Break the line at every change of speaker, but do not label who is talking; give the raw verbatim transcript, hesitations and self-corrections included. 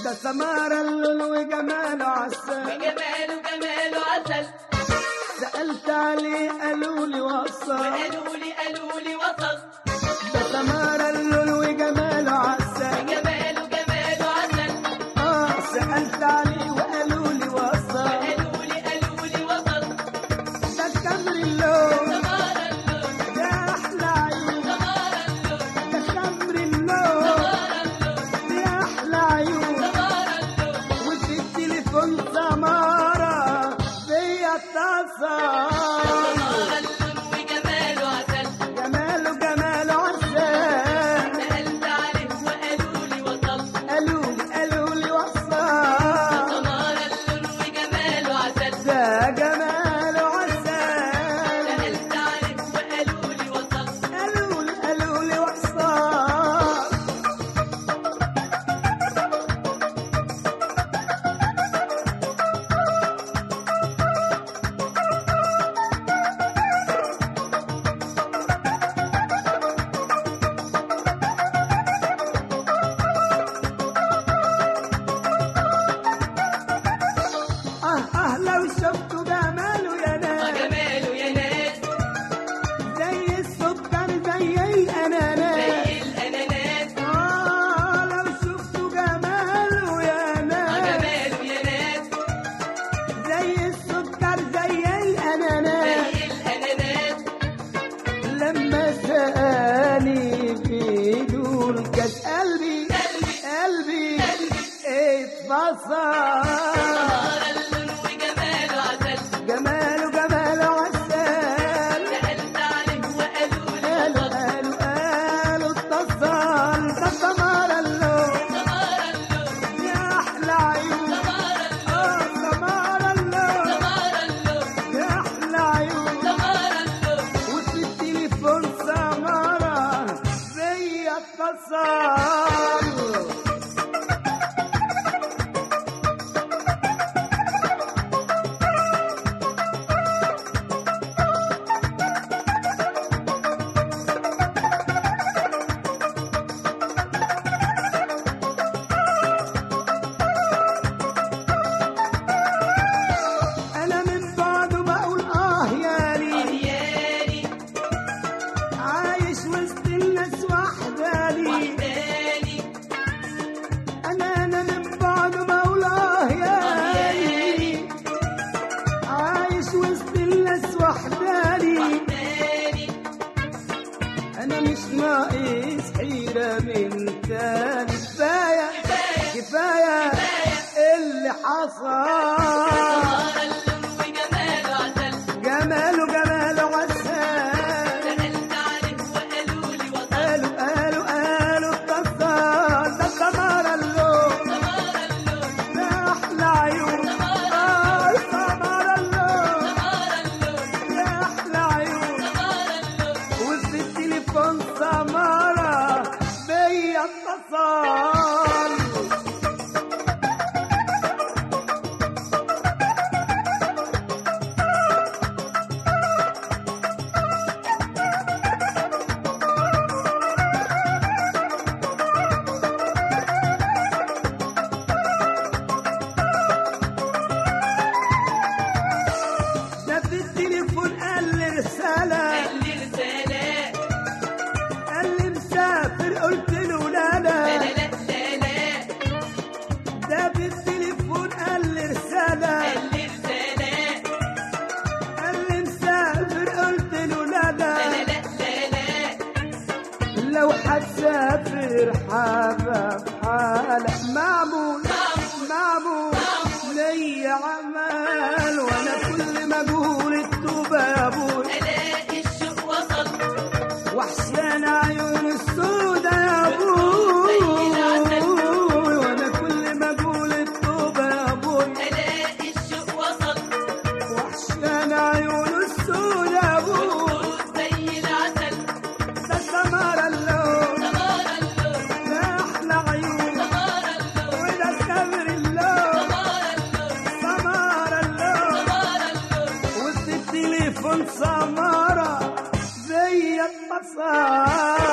ده سمار اللون وجماله عسل
وجماله جماله عسل.
سألت عليه قالوا لي وصل
وقالوا لي قالوا لي وصل.
ده سمار اللون وجماله عسل
وجماله جماله عسل.
اه سألت عليه وقالوا لي وصل
وقالوا لي قالوا لي وصل.
ده كمر اللون
سمار اللون.
ده أحلى عيون
سمار اللون.
ده كمر اللون
سمار اللون.
دي أحلى عيون
سمار اللون.
وفي التليفون سمارة فيا اتصل
سمار اللون وجماله عسل.
جماله جماله عسل
سألت عليه وقالوا لي وصل.
قالوا لي قالوا لي وصل
سمار اللون وجماله عسل.
ده جماله عسل
سألت عليه وقالوا لي وصل.
قالوا لي قالوا لي وصل اه اه لو شفتوا جماله يا ناس
جماله يا ناس
زي السكر زي الاناناس
زي الأناناس.
اه لو شفتوا جماله يا ناس
جماله يا ناس
زي السكر زي الاناناس
زي الأناناس.
لما سألني في دول كاس قلبي قلبي اتفصل
سمار اللون وجماله عسل.
جماله جماله عسل
سألت عليه وقالوا لي
قالوا
وصل.
قالوا قالوا اتصل ده سمار اللون
سمار اللون.
يا أحلى عيون
سمار اللون.
اه سمار اللون
سمار اللون.
يا أحلى عيون
سمار اللون.
وفي التليفون سمارة زي اتصل أنا من بعده بقول آه يالي
أهيالي
عايش وسط الناس وحداني
وحداني.
أنا أنا من بعده بقول آه يالي عايش وسط الناس وحداني
وحداني.
أنا مش ناقص حيرة من تاني كفاية كفاية اللي حصل
سمار اللون وجماله عسل.
جماله جماله عسل
سألت عليه وقالوا لي وصل.
قالوا قالوا قالوا اتصل ده سمار اللون
سمار اللون.
ده أحلى عيون آه سمار اللون
سمار اللون.
يا أحلى عيون
سمار اللون.
وفي التليفون سمارة بيا اتصل ده في التليفون قال لي رسالة
قال لي رسالة.
قال لي مسافر قلت له لا
لا
لا
لا لا لا.
ده في التليفون قال لي رسالة
قال لي رسالة.
قال لي مسافر قلت له لا
لا
لا
لا لا لا.
لو حتسافر حابب حالك معمول معمول لي عمال وانا كل ما اقول التوبه يا ابوي
ألاقي الشوق وصل.
وحشان عيون السودا يا ابوي وانا كل ما اقول التوبه يا ابوي
ألاقي الشوق وصل.
وحشان عيون السودا يا ابوي
زي العسل.
ده سمار اللون
سمار اللون.
ده احلى عيون
سمار اللون.
وده كبر اللون
سمار اللون.
سمار اللون
سمار اللون.
وفي التليفون سمارة زي البصر